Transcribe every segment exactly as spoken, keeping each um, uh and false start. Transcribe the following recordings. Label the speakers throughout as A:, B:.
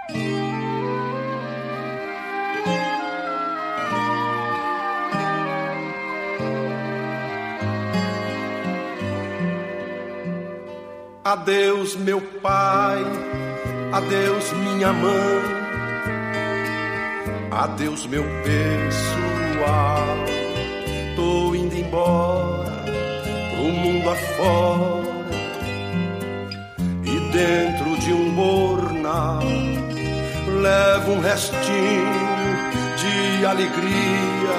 A: Adeus, meu pai, adeus, minha mãe, adeus, meu pessoal. Tô indo embora pro mundo afora, e dentro de um bornal levo um restinho de alegria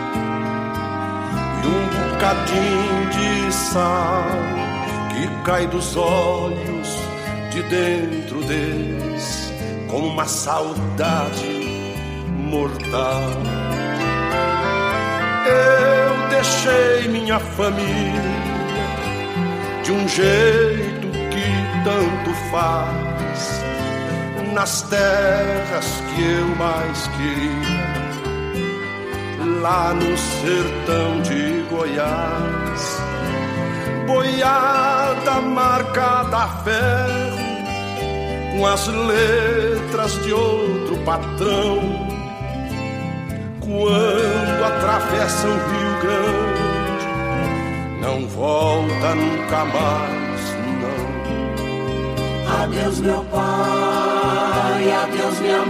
A: e um bocadinho de sal que cai dos olhos de dentro deles como uma saudade mortal. Eu deixei minha família de um jeito que tanto faz, nas terras que eu mais queria, lá no sertão de Goiás. Boiada marcada a ferro, com as letras de outro patrão. Quando atravessa o Rio Grande, não volta nunca mais, não.
B: Adeus, meu pai, adeus, minha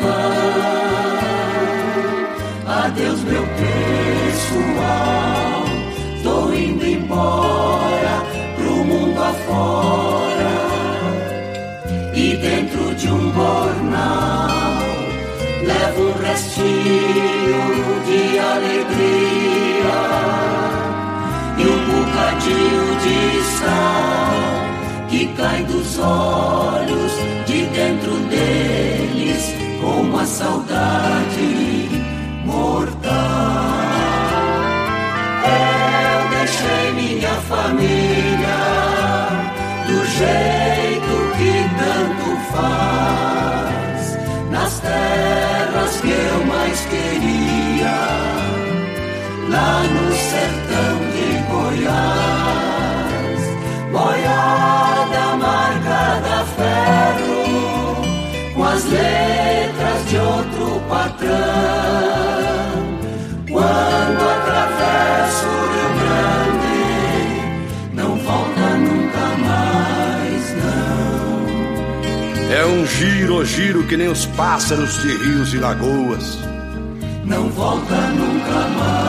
B: mãe, adeus, meu pessoal. Tô indo embora pro mundo afora, e dentro de um bornal levo um restinho de alegria e um bocadinho de sal que cai dos olhos de dentro deles como a saudade mortal. Eu deixei minha família do jeito que tanto faz, nas terras que eu mais queria, lá no sertão de Goiás. Boiada marcada a ferro, com as letras de outro patrão. Quando atravesso o Rio Grande, não volta nunca mais, não.
A: É um giro, giro que nem os pássaros de rios e lagoas.
B: Não volta nunca mais.